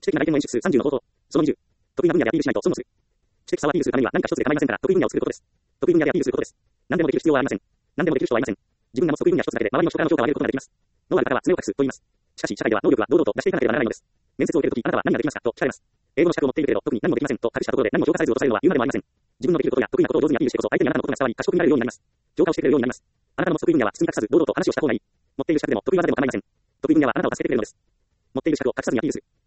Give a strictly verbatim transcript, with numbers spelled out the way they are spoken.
知的な外見の演出数さんじゅうの冒頭。そのにじゅう。得意な分野でアピールしないと損をする。知的さをアピールするためには何か一つで構いませんから、得意分野を作ることです。得意分野でアピールすることです。何でもできる必要はありません。何でもできる人はいません。自分が持つ得意分野一つだけで周りの人からの評価を上げることができます。能ある方は爪を隠すと言います。しかし、社会では能力は堂々と出していかなければならないのです。面接を受けるとき、あなたは何ができますかと聞かれます。英語の資格を持っているけれど、特に何もできませんと隠したところで何も評価されず落とされるのは言うまでもありません。自分のできることや得意なことを上手にアピールしてこそ、相手にあなたのことが伝わり、賢くなれるようになります。浄化をしてくれるようになります。あなたの持つ得意分野は包み隠さず、堂々と話をした方がいい。持っている資格でも得意技でも構いません。得意分野はあなたを助けてくれるのです。持っている資格を隠さずにアピールする。